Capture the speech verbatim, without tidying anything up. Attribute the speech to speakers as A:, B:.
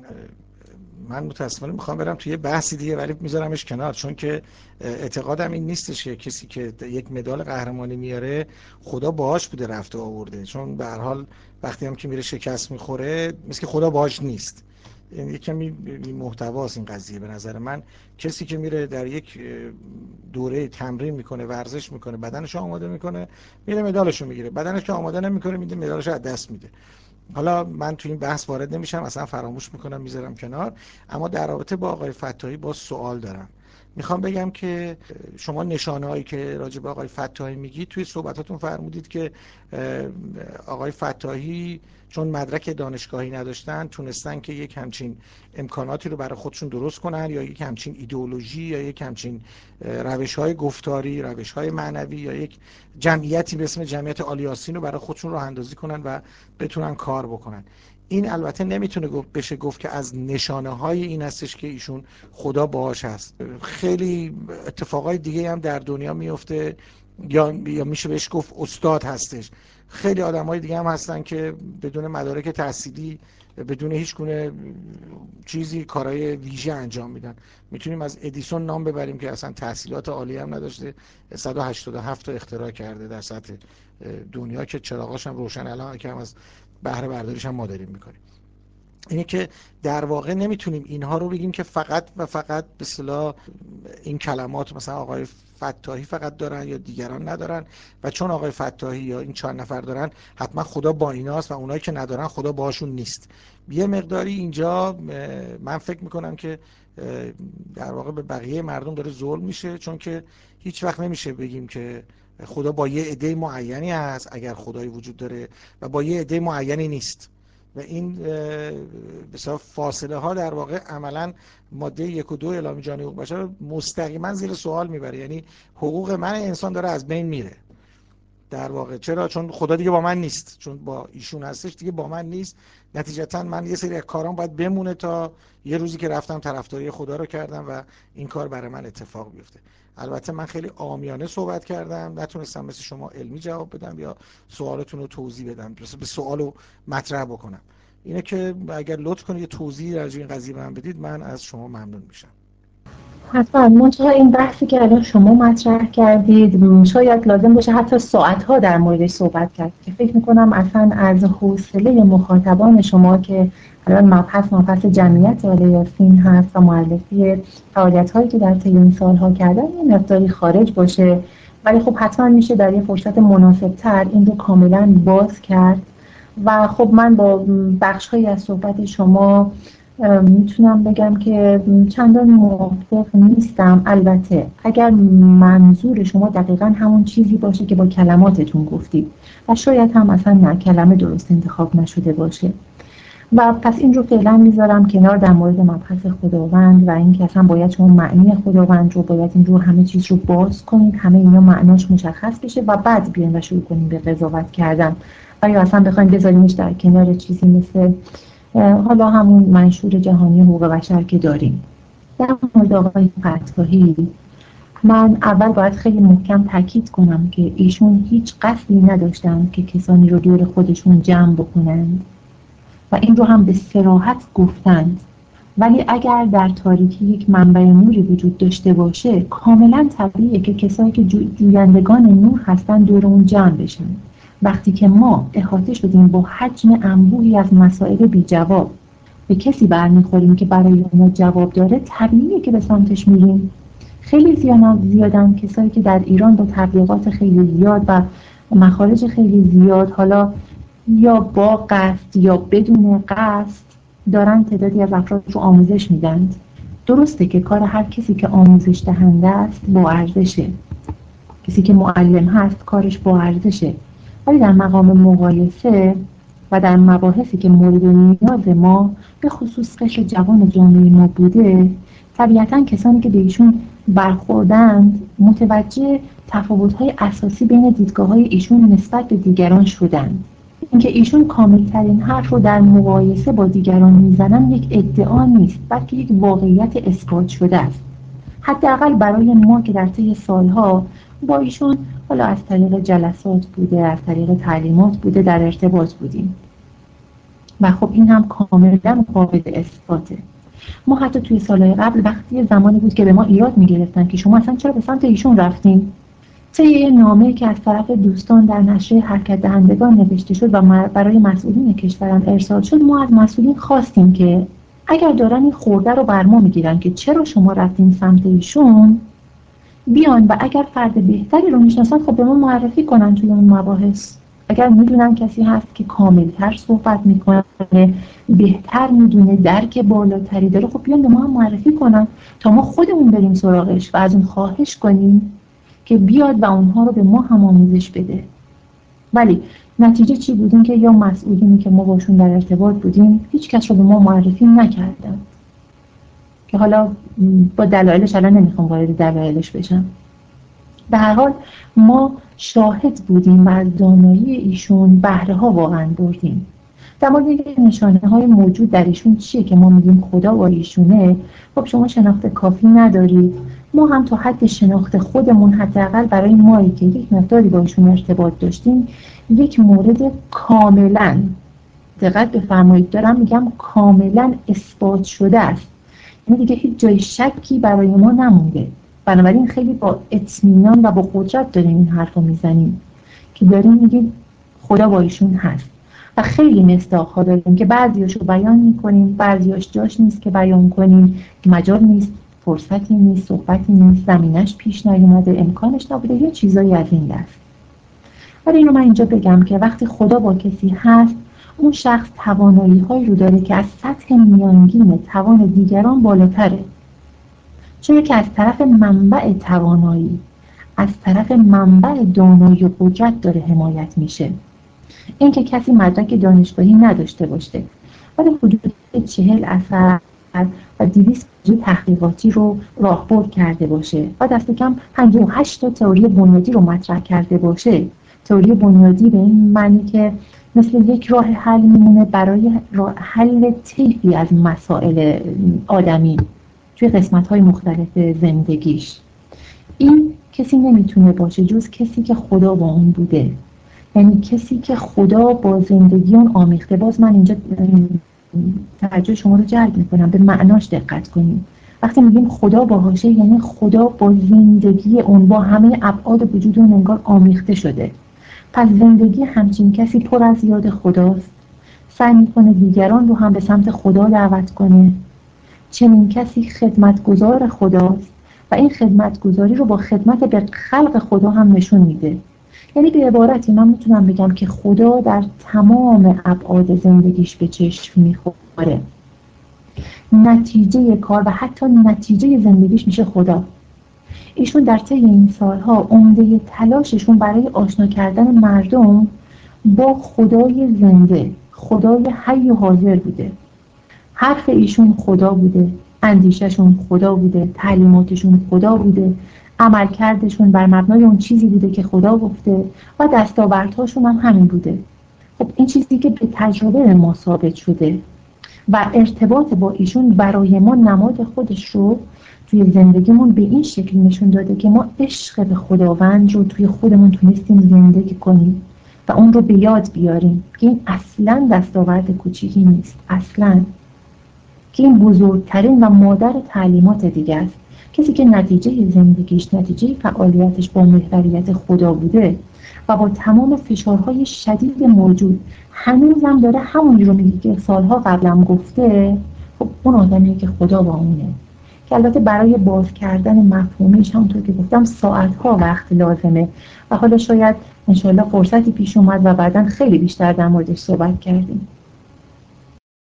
A: من متاسفانه میخوام برم توی یه بحثی دیگه ولی میذارمش کنار، چون که اعتقادم این نیستش که کسی که یک مدال قهرمانی میاره خدا باهاش بوده رفته آورده، چون به هر حال وقتی هم که میره شکست میخوره مثل که خدا باهاش نیست. یعنی یک کمی محتواست این قضیه. به نظر من کسی که میره در یک دوره تمرین میکنه، ورزش میکنه، بدنش آماده میکنه، میره مدالشو میگیره. بدنش که آماده نمیکنه میده مدالشو از دست میده. حالا من تو این بحث وارد نمیشم، اصلا فراموش میکنم، میذارم کنار. اما در رابطه با آقای فتاحی با سوال دارم. میخوام بگم که شما نشانه هایی که راجع به آقای فتاحی میگید توی صحبتاتون فرمودید که آقای فتاحی چون مدرک دانشگاهی نداشتن تونستن که یک همچین امکاناتی رو برای خودشون درست کنن، یا یک همچین ایدئولوژی یا یک همچین روش های گفتاری، روش های معنوی، یا یک جمعیتی به اسم جمعیت آلیاسین رو برای خودشون راه اندازی کنن و بتونن کار بکنن. این البته نمیتونه بشه گفت که از نشانه های این هستش که ایشون خدا باهاش هست. خیلی اتفاقای دیگه هم در دنیا میفته، یا یا میشه بهش گفت استاد هستش. خیلی آدمای دیگه هم هستن که بدون مدارک تحصیلی، بدون هیچ گونه چیزی کارهای ویژه انجام میدن. میتونیم از ادیسون نام ببریم که اصلا تحصیلات عالی هم نداشته، صد و هشتاد و هفت تا اختراع کرده در سطح دنیا که چراغاش هم روشن، الان که هم از بهره برداریش هم ما داریم میکنیم. اینه که در واقع نمیتونیم اینها رو بگیم که فقط و فقط به اصطلاح این کلمات مثلا آقای فتاحی فقط دارن یا دیگران ندارن، و چون آقای فتاحی یا این چهار نفر دارن حتما خدا با ایناست و اونایی که ندارن خدا باهاشون نیست. یه مقداری اینجا من فکر میکنم که در واقع به بقیه مردم داره ظلم میشه، چون که هیچ وقت نمیشه بگیم که خدا با یه عده معینی هست اگر خدایی وجود داره و با یه عده معینی نیست. و این بسیار فاصله ها در واقع عملا ماده یک و دو اعلامیه جهانی حقوق بشر رو مستقیما زیر سوال میبره. یعنی حقوق من انسان داره از بین میره در واقع. چرا؟ چون خدا دیگه با من نیست، چون با ایشون هستش دیگه با من نیست. نتیجتا من یه سری از کارام باید بمونه تا یه روزی که رفتم طرفداری خدا رو کردم و این کار برای من اتفاق بیفته. البته من خیلی عامیانه صحبت کردم، نتونستم مثل شما علمی جواب بدم یا سوالتون رو توضیح بدم، به سوالو مطرح بکنم. اینه که اگر لطف کنید یه توضیحی راجع به این قضیه من بدید، من از شما ممنون میشم.
B: حتما. منتها این بحثی که الان شما مطرح کردید شاید لازم باشه حتی ساعتها در موردش صحبت کرد، که فکر میکنم اصلا از حوصله مخاطبان شما که الان مبحث مبحث جمعیت آلیاسین هست و معرفی فعالیت هایی که در طی این سالها کردن این مقداری خارج باشه، ولی خب حتما میشه در یه فرصت مناسب تر این رو کاملا باز کرد. و خب من با بخش هایی از صحبت شما میتونم بگم که چندان موافق نیستم. البته اگر منظور شما دقیقا همون چیزی باشه که با کلماتتون گفتید و شاید هم اصلا نه کلمه درست انتخاب نشده باشه، و پس این رو فعلا میذارم کنار در مورد مبحث خداوند و اینکه اصلا باید شما معنی خداوند رو باید این رو همه چیز رو باز کنید، همه اینا معناش مشخص بشه و بعد بیاین و شروع کنیم به قضاوت کردن، و یا اصلا بخوایم بذاریمش در کنار چیزی مثل حالا همون منشور جهانی حقوق بشر که داریم. در مورد آقای فتاحی من اول باید خیلی محکم تاکید کنم که ایشون هیچ قصدی نداشتند که کسانی رو دور خودشون جمع بکنند و این رو هم به صراحت گفتند، ولی اگر در تاریکی یک منبع نوری وجود داشته باشه کاملا طبیعیه که کسایی که جو جویندگان نور هستن دور اون جمع بشن. وقتی که ما احاطه شدیم با حجم انبوهی از مسائل بی جواب، به کسی برمیخوریم که برای ما جواب داره، طبیعیه که به سمتش میریم. خیلی زیادن کسایی که در ایران با تبلیغات خیلی زیاد و مخارج خیلی زیاد، حالا یا با قصد یا بدون قصد، دارن تعدادی از افراد رو آموزش میدن. درسته که کار هر کسی که آموزش دهنده است با ارزشه، کسی که معلم هست کارش با ارزشه، ولی در مقام مقایسه و در مباحثی که مورد نیاز ما به خصوص قشر جوان جامعه ما بوده، طبیعتاً کسانی که به ایشون برخوردند متوجه تفاوت‌های اساسی بین دیدگاه‌های ایشون نسبت به دیگران شدند. اینکه ایشون کاملترین حرف رو در مقایسه با دیگران میزنن یک ادعا نیست، بلکه یک واقعیت اثبات شده است. حداقل برای ما که در طی سالها با ایشون حالا از طریق جلسات بوده، از طریق تعلیمات بوده، در ارتباط بودیم. و خب این هم کاملا قابل اثباته. ما حتی توی سالهای قبل وقتی یه زمانی بود که به ما ایراد میگرفتن که شما اصلا چرا به سمت ایشون رفتین، طی یه نامه‌ای که از طرف دوستان در نشریه حرکت دهندگان نوشته شد و برای مسئولین کشورم ارسال شد، ما از مسئولین خواستیم که اگر دارن این خورده رو بر ما میگیرن که چرا شما رفتین سمت ایشون، بیان و اگر فرد بهتری رو میشناسن خب به ما معرفی کنن توی اون مباحث. اگر میدونن کسی هست که کاملتر صحبت میکنه، بهتر میدونه، درک بالاتری داره، خب بیان به ما هم معرفی کنن تا ما خودمون بریم سراغش و از اون خواهش کنیم که بیاد و اونها رو به ما هم آموزش بده. ولی نتیجه چی بود؟ این که یا مسئولینی که ما باشون در ارتباط بودیم هیچ کس رو به ما معرفی نکردن، که حالا با دلایلش الان نمیخوام وارد دلایلش بشم. به هر حال ما شاهد بودیم و از دانایی ایشون بهره ها واقعا بردیم. در مورد اینکه نشانه های موجود در ایشون چیه که ما میگیم خدا با ایشونه، خب شما شناخت کافی ندارید، ما هم تا حد شناخت خودمون حداقل برای مایی که یک مقداری با ایشون ارتباط داشتیم یک مورد کاملا، دقت بفرمایید دارم میگم کاملا اثبات شده است، یعنی دیگه هیچ جای شکی برای ما نمونده. بنابراین خیلی با اطمینان و با قدرت داریم این حرف رو میزنیم که داریم میگیم خدا با ایشون هست. و خیلی مصداق‌ها داریم که بعضیاشو بیان میکنیم، بعضیاش جاش نیست که بیان کنیم، مجال نیست، فرصتی نیست، صحبتی نیست، زمینش پیش نیومده، امکانش نبوده، یه چیزایی از این دست. ولی اینو من اینجا بگم که وقتی خدا با کسی هست، اون شخص توانایی هایی رو داره که از سطح میانگین توان دیگران بالاتره، چون که از طرف منبع توانایی، از طرف منبع دانایی و قدرت داره حمایت میشه. این که کسی مدرک دانشگاهی نداشته باشه ولی حدود چهل اثر و دویست تحقیقاتی رو راهبرد کرده باشه و دست کم پنجاه و هشت تا تئوری بنیادی رو مطرح کرده باشه. تئوری بنیادی به این معنی که مثل یک راه حل میمونه برای حل طیفی از مسائل آدمی توی قسمت‌های مختلف زندگیش. این کسی نمیتونه باشه جز کسی که خدا با اون بوده، یعنی کسی که خدا با زندگی اون آمیخته. باز من اینجا توجه شما رو جلب میکنم به معناش دقت کنیم. وقتی میگیم خدا باهاشه یعنی خدا با زندگی اون، با همه ابعاد وجود اون انگار آمیخته شده. پس زندگی همچین کسی پر از یاد خداست، سعی میکنه دیگران رو هم به سمت خدا دعوت کنه. چنین کسی خدمتگزار خداست و این خدمتگزاری رو با خدمت به خلق خدا هم نشون میده. یعنی به عبارتی من میتونم بگم که خدا در تمام ابعاد زندگیش به چشم میخوره. نتیجه کار و حتی نتیجه زندگیش میشه خدا. ایشون در طی این سالها عمده تلاششون برای آشنا کردن مردم با خدای زنده، خدای حی و حاضر بوده. حرف ایشون خدا بوده، اندیشهشون خدا بوده، تعلیماتشون خدا بوده، عملکردشون بر مبنای اون چیزی بوده که خدا گفته و دستاوردهاشون هم همین بوده. خب این چیزی که به تجربه ما ثابت شده و ارتباط با ایشون برای ما نماد خودش رو توی زندگیمون به این شکل نشون داده که ما عشق به خداوند رو توی خودمون تونستیم زندگی کنیم و اون رو به یاد بیاریم که این اصلاً دستاورد کوچیکی نیست، اصلاً که این بزرگترین و مادر تعلیمات دیگه است. کسی که نتیجه زندگیش، نتیجه فعالیتش با محوریت خدا بوده و با تمام فشارهای شدید موجود هنوزم داره همونی رو میگه که سالها قبلم گفته، خب اون آدمیه که خدا با اونه. که البته برای باز کردن مفهومیش همونطور که گفتم ساعتها وقت لازمه و حالا شاید انشالله فرصتی پیش اومد و بعداً خیلی بیشتر در موردش صحبت کردیم.